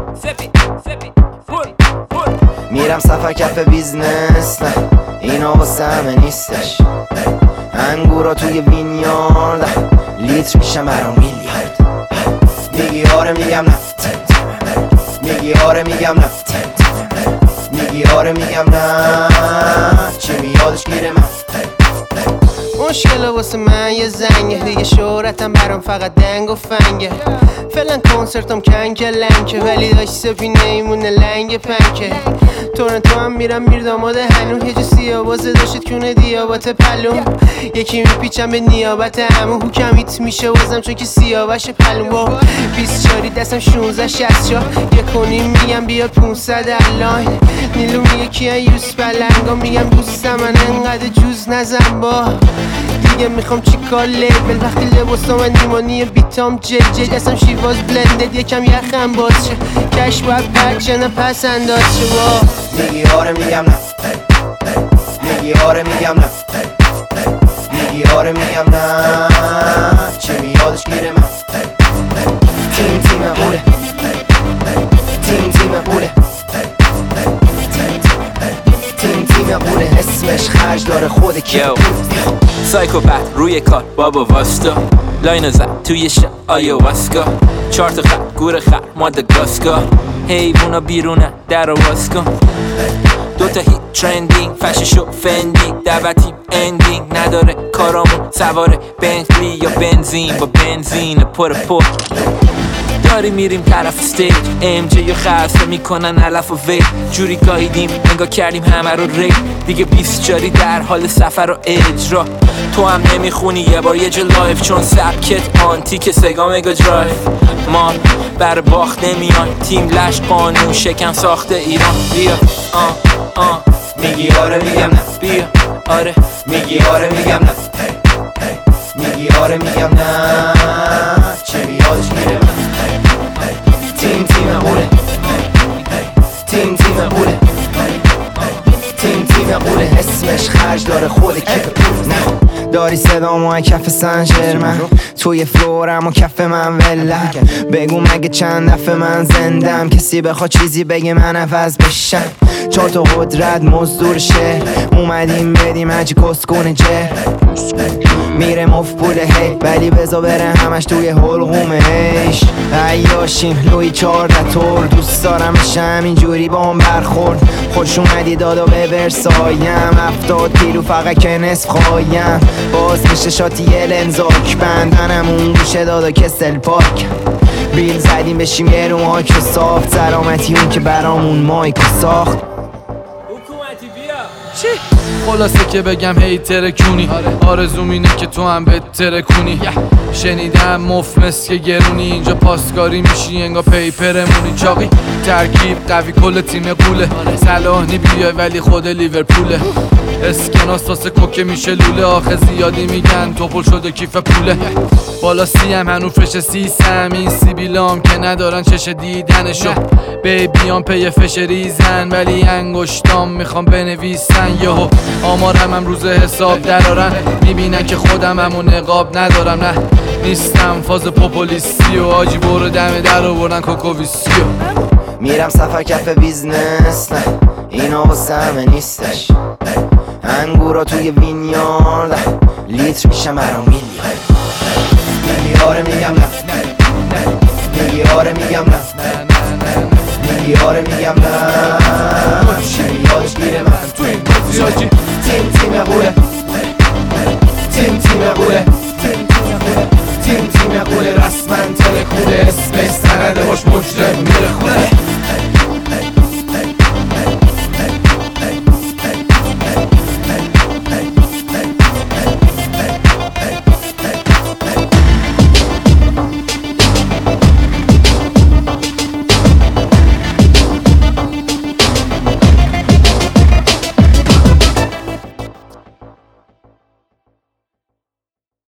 میرم سفر کف بیزنس، نه اینا واسه همه نیستش. انگورا توی وینیارد، لیتر میشم برام میلیارد. میگی آره میگم نه، میگی آره میگم نه، میگی آره میگم نه، چی میادش گیره من. مشکل واسه من یه زنگه، دیگه شهرتم برام فقط دنگ و فنگه. فعلا کنسرتم کنکه لنکه، ولی داشت سپینه ایمونه لنگ پنکه. تورنتو هم میرم میرداماده هنو، هجو سیابازه داشت کونه دیابات پلوم. یکی میپیچم به نیابت همو، هوکم هیت میشه وزم چون که سیاوش پلوم. با 24 دستم 16 64 1.5 میگم بیا 500 الان. نیلو میگه کیان یوس بلنگا، میگم دوستم من انقدر جوز نزن با. دیگه میخوام چیکار لیبل وقتی لباسا من نیمانی بیتام جل دستم شیواز بلندد، یکم یخم باز شه کش باید پک نه پس انداز شه. با میگی آره میگم نه، میگی آره میگم نه، میگی آره میگم نه، چی میادش گیره من. تیم تیم قوله، تیم تیم قوله، تیم تیم قوله، اسمش خرج داره خود کی. سایکوپت روی کار بابا واستا، لاینو زد توی شب آیواسکا. 4 تا خط گور خط ماداگاسکار، حیوونا بیرونه در واز کن. 2 تا هیت ترندینگ فششو فندینگ، دعوتی اندینگ نداره کارامون سواره بنتلی یا بنزین. با بنزین پر داری میریم طرف استیج، ام جی یا خسته میکنن علف و وی. جوری گاییدیم انگار کردیم همه رو ری، دیگه 20 جاری در حال سفر و اجرا. تو هم نمیخونی یه بار یه جا لایف، چون سبکت آنتیک سگا مگا درایف. ما بر باخت نمیان، تیم لش قانون شکم ساخته ایران. بیا میگی آره میگم نه، بیا آره میگی آره میگم نه، میگی آره میگم نه، چه بیادش میره من. تیم تیم قوله، تیم تیم قوله، تیم تیم قوله، اسمش خرج داره خود کف پول. نه داری صدامو کف سنجرمن، توی فلورم و کف من ولم. بگو مگه چند دفعه من زندم، کسی بخواد چیزی بگه من عوض بشم. 4 تا قدرت مزدور شهر، اومدیم بدیم هجی کسکونه جه. میره مف پول هی، ولی بزا بره همش توی حلقومش. عیاشیم لوی 14 تور، دوست دارم بشه همینجوری با هم برخورد. خوش اومدی دادا به ورسایم، 70 کیلو فقط که نصف خوایم. باز میشه شاتی یه لنزاک، بندنم اون گوشه دادا کسل پاک. بیل زدیم بشیم یه رو مایکروسافت، سلامتی اون که برامون مایکو ساخت. چی؟ خلاصه که بگم هی ترکونی، آرزوم اینه که تو هم بهتره کنی. شنیدم مفمس که گرونی، اینجا پاسکاری میشی انگا پیپرمونی. چاقی ترکیب قوی کل تیم قوله، صلاحی بیای ولی خود لیورپوله. اسکناس تاسه کوکه میشه لوله، آخه زیادی میگن توپل شده کیف پوله. بالا سیم هنو فش سیسم، این سیبیلام که ندارن چش دیدنشو. بیبیان پی فش ریزن، ولی انگشتام میخوام بنویسن. یهو آمارم هم روز حساب درارن، میبینن که خودم همو نقاب ندارم. نه نیستم فاز پوپولیستی و آجی برو دم در آوردن کوکوویسیو. میرم سفر کف بیزنس، نه اینا واسه همه نیستش. انگورا توی وینیارد، لیتر میشم برام میلیارد. میگی آره میگم نه، میگی آره میگم نه، میگی آره میگم نه، چی میادش گیره من. تیم تیم قوله، تیم تیم قوله،